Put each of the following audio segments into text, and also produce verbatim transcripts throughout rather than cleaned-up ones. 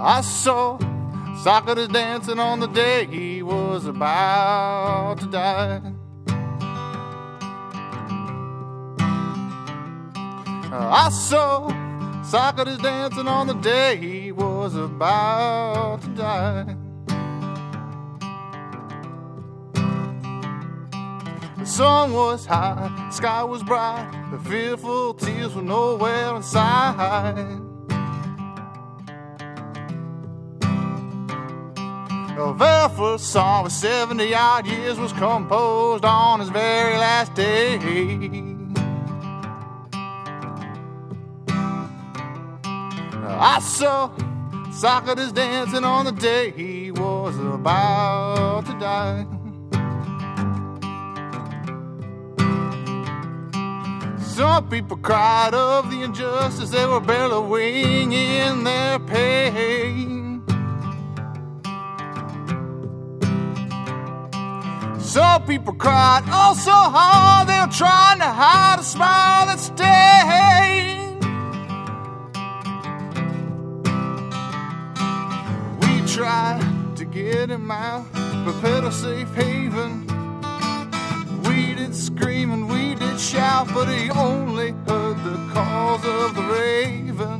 I saw Socrates dancing on the day he was about to die. I saw Socrates dancing on the day he was about to die. The sun was high, the sky was bright, the fearful tears were nowhere in sight. The very first song of seventy odd years was composed on his very last day. I saw Socrates dancing on the day he was about to die. Some people cried of the injustice, they were bellowing in their pain. Some people cried oh so hard, they were trying to hide a smile that stayed. Tried to get him out, prepared a safe haven. We did scream and we did shout, but he only heard the calls of the raven.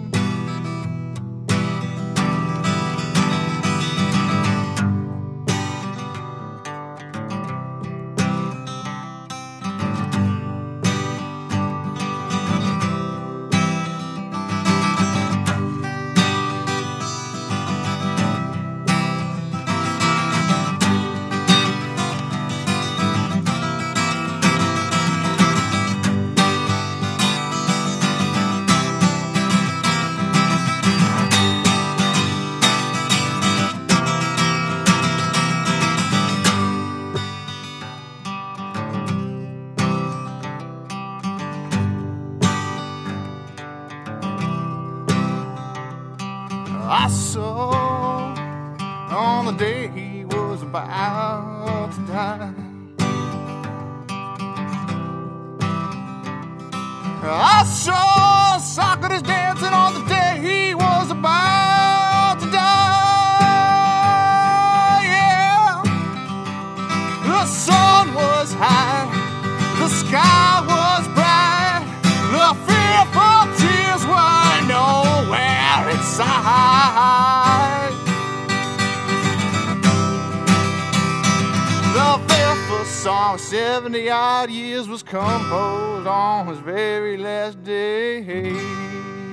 I saw on the day he was about to die. I saw Socrates dancing on the day he was about to die. Yeah, the sun was high, the sky was bright, the fearful tears were nowhere inside. The fearful song, seventy odd years, was composed on his very last day.